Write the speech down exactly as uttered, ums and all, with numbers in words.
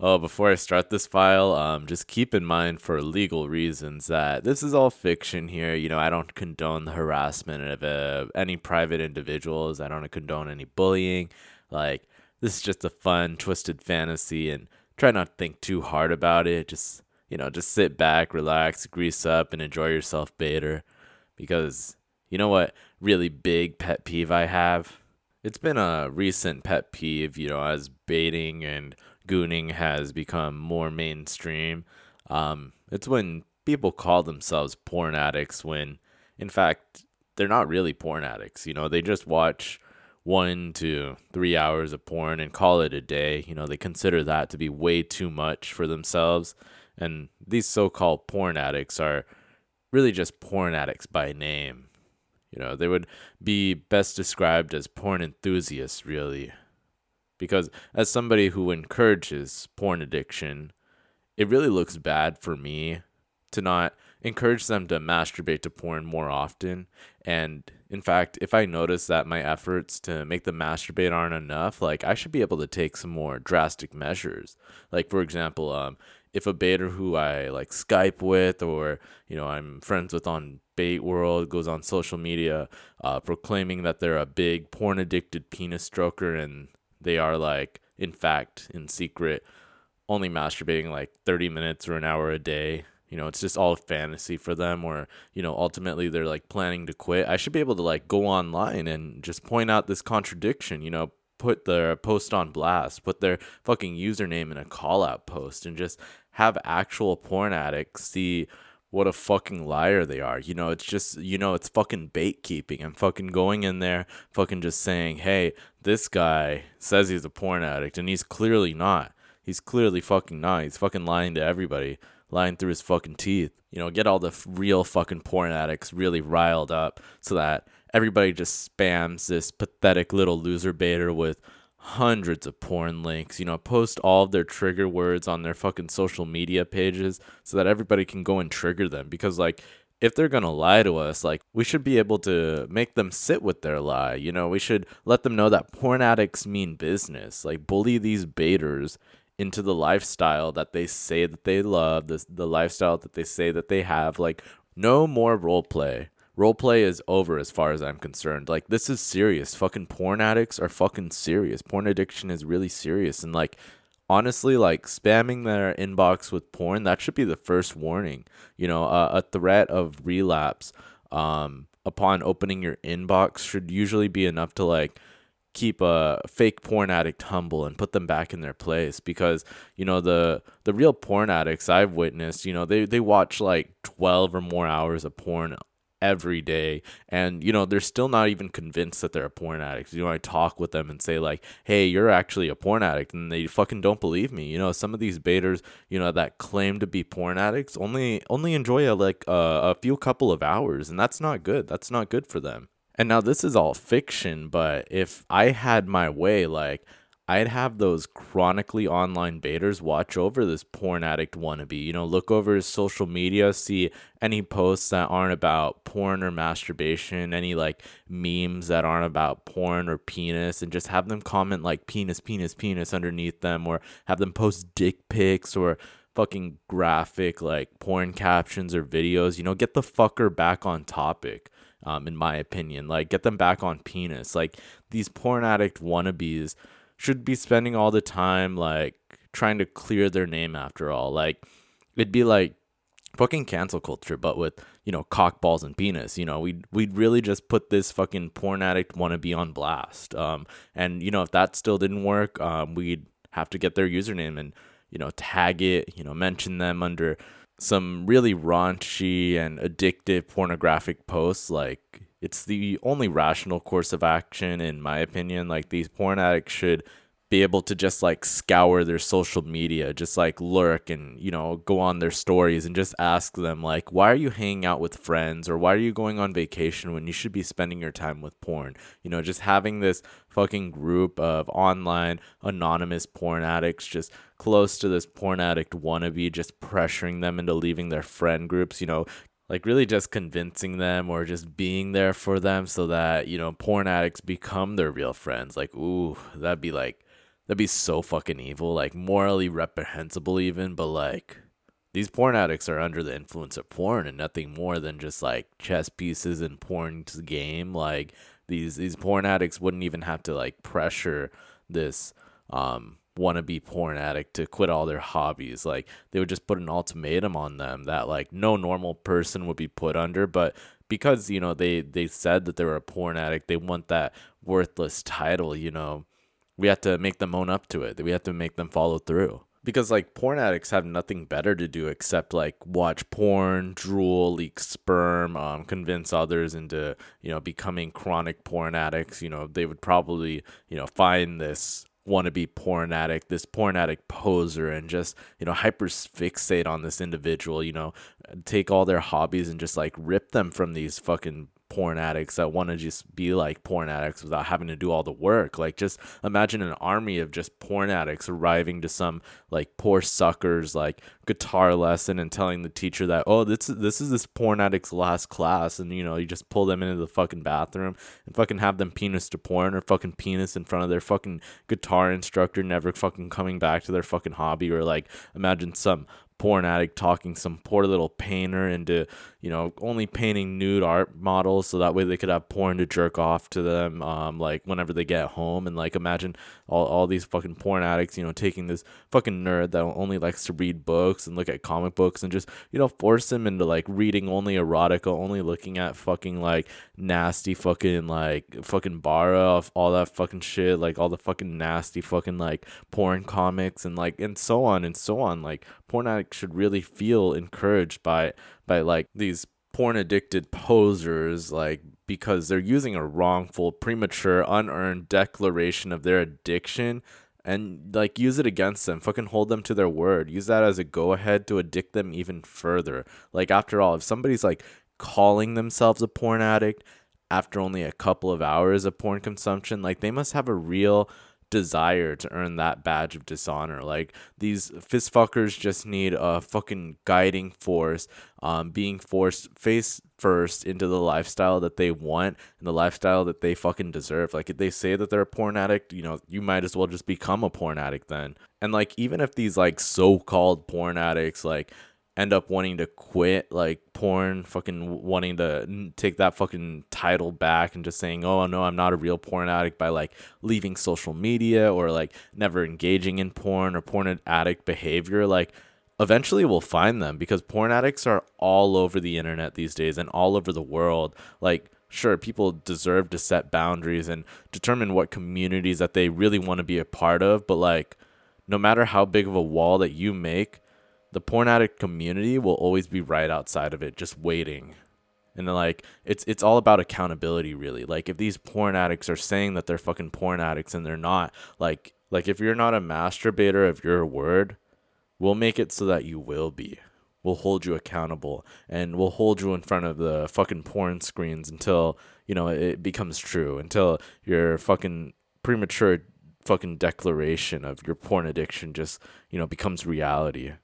Oh, before I start this file, um, just keep in mind for legal reasons that this is all fiction here. You know, I don't condone the harassment of uh, any private individuals. I don't condone any bullying. Like, this is just a fun, twisted fantasy, and try not to think too hard about it. Just, you know, just sit back, relax, grease up, and enjoy yourself, Bader. Because, you know what really big pet peeve I have? It's been a recent pet peeve, you know, as baiting and gooning has become more mainstream. Um, it's when people call themselves porn addicts when, in fact, they're not really porn addicts. You know, they just watch one to three hours of porn and call it a day. You know, they consider that to be way too much for themselves. And these so called porn addicts are really just porn addicts by name. You know, they would be best described as porn enthusiasts, really. Because as somebody who encourages porn addiction, it really looks bad for me to not encourage them to masturbate to porn more often. And in fact, if I notice that my efforts to make them masturbate aren't enough, like I should be able to take some more drastic measures. Like for example, um, if a baiter who I like Skype with or you know I'm friends with on Bait World goes on social media uh, proclaiming that they're a big porn addicted penis stroker and they are like in fact in secret only masturbating like thirty minutes or an hour a day. You know, it's just all fantasy for them, or, you know, ultimately they're like planning to quit. I should be able to like go online and just point out this contradiction, you know, put their post on blast, put their fucking username in a call out post, and just have actual porn addicts see what a fucking liar they are. You know, it's just, you know, it's fucking bait keeping. I'm fucking going in there, fucking just saying, hey, this guy says he's a porn addict, and he's clearly not. He's clearly fucking not. He's fucking lying to everybody, lying through his fucking teeth. You know, get all the f- real fucking porn addicts really riled up so that everybody just spams this pathetic little loser baiter with hundreds of porn links. You know, post all of their trigger words on their fucking social media pages so that everybody can go and trigger them. Because, like, if they're gonna lie to us, like, we should be able to make them sit with their lie. You know, we should let them know that porn addicts mean business. Like, bully these baiters into the lifestyle that they say that they love, the, the lifestyle that they say that they have. Like, no more role play. Role play is over as far as I'm concerned. Like, this is serious. Fucking porn addicts are fucking serious. Porn addiction is really serious. And, like, honestly, like, spamming their inbox with porn, that should be the first warning. You know, uh, a threat of relapse um, upon opening your inbox should usually be enough to, like, keep a fake porn addict humble and put them back in their place. Because you know the the real porn addicts I've witnessed, you know they they watch like twelve or more hours of porn every day, and you know they're still not even convinced that they're a porn addict. You know, I talk with them and say like, hey, you're actually a porn addict, and they fucking don't believe me. You know, some of these baiters, you know, that claim to be porn addicts only only enjoy a, like uh, a few couple of hours, and that's not good. That's not good for them. And now this is all fiction, but if I had my way, like, I'd have those chronically online baiters watch over this porn addict wannabe. You know, look over his social media, see any posts that aren't about porn or masturbation, any like memes that aren't about porn or penis, and just have them comment like penis, penis, penis underneath them, or have them post dick pics or fucking graphic like porn captions or videos. You know, get the fucker back on topic. Um, in my opinion, like get them back on penis. Like these porn addict wannabes should be spending all the time like trying to clear their name after all. Like it'd be like fucking cancel culture, but with you know cock balls and penis. You know, we'd we'd really just put this fucking porn addict wannabe on blast. Um, and you know if that still didn't work, um, we'd have to get their username and you know tag it. You know, mention them under some really raunchy and addictive pornographic posts. Like it's the only rational course of action in my opinion. Like these porn addicts should be able to just like scour their social media, just like lurk and you know go on their stories and just ask them like, why are you hanging out with friends, or why are you going on vacation when you should be spending your time with porn? You know, just having this fucking group of online anonymous porn addicts just close to this porn addict wannabe, just pressuring them into leaving their friend groups, you know, like really just convincing them or just being there for them so that, you know, porn addicts become their real friends. Like, ooh, that'd be like, That'd be so fucking evil, like morally reprehensible even, but like these porn addicts are under the influence of porn and nothing more than just like chess pieces in porn's game. Like these these porn addicts wouldn't even have to like pressure this um wannabe porn addict to quit all their hobbies. Like they would just put an ultimatum on them that like no normal person would be put under, but because you know they they said that they were a porn addict, they want that worthless title, you know. We have to make them own up to it. We have to make them follow through. Because like porn addicts have nothing better to do except like watch porn, drool, leak sperm, um, convince others into, you know, becoming chronic porn addicts. You know, they would probably, you know, find this wannabe porn addict, this porn addict poser, and just, you know, hyper fixate on this individual, you know, take all their hobbies and just like rip them from these fucking porn addicts that want to just be like porn addicts without having to do all the work. Like just imagine an army of just porn addicts arriving to some like poor suckers like guitar lesson and telling the teacher that, oh, this is this is this porn addict's last class, and you know you just pull them into the fucking bathroom and fucking have them penis to porn or fucking penis in front of their fucking guitar instructor, never fucking coming back to their fucking hobby. Or like imagine some porn addict talking some poor little painter into, you know, only painting nude art models so that way they could have porn to jerk off to them, um, like whenever they get home. And like imagine all, all these fucking porn addicts, you know, taking this fucking nerd that only likes to read books and look at comic books and just, you know, force him into like reading only erotica, only looking at fucking like nasty fucking like fucking bara, all that fucking shit, like all the fucking nasty fucking like porn comics and like and so on and so on. Like porn addicts should really feel encouraged by by like these porn addicted posers, like because they're using a wrongful, premature, unearned declaration of their addiction and like use it against them. Fucking hold them to their word. Use that as a go ahead to addict them even further. Like after all, if somebody's like calling themselves a porn addict after only a couple of hours of porn consumption, like they must have a real desire to earn that badge of dishonor. Like these fist fuckers just need a fucking guiding force, um, being forced face first into the lifestyle that they want and the lifestyle that they fucking deserve. Like if they say that they're a porn addict, you know, you might as well just become a porn addict then. And like even if these like so-called porn addicts like end up wanting to quit like porn, fucking wanting to take that fucking title back and just saying, oh no, I'm not a real porn addict, by like leaving social media or like never engaging in porn or porn addict behavior, like eventually we'll find them, because porn addicts are all over the internet these days and all over the world. Like sure, people deserve to set boundaries and determine what communities that they really want to be a part of, but like no matter how big of a wall that you make, the porn addict community will always be right outside of it, just waiting. And then, like, it's it's all about accountability, really. Like, if these porn addicts are saying that they're fucking porn addicts and they're not, like, like if you're not a masturbator of your word, we'll make it so that you will be. We'll hold you accountable, and we'll hold you in front of the fucking porn screens until, you know, it becomes true, until your fucking premature fucking declaration of your porn addiction just, you know, becomes reality.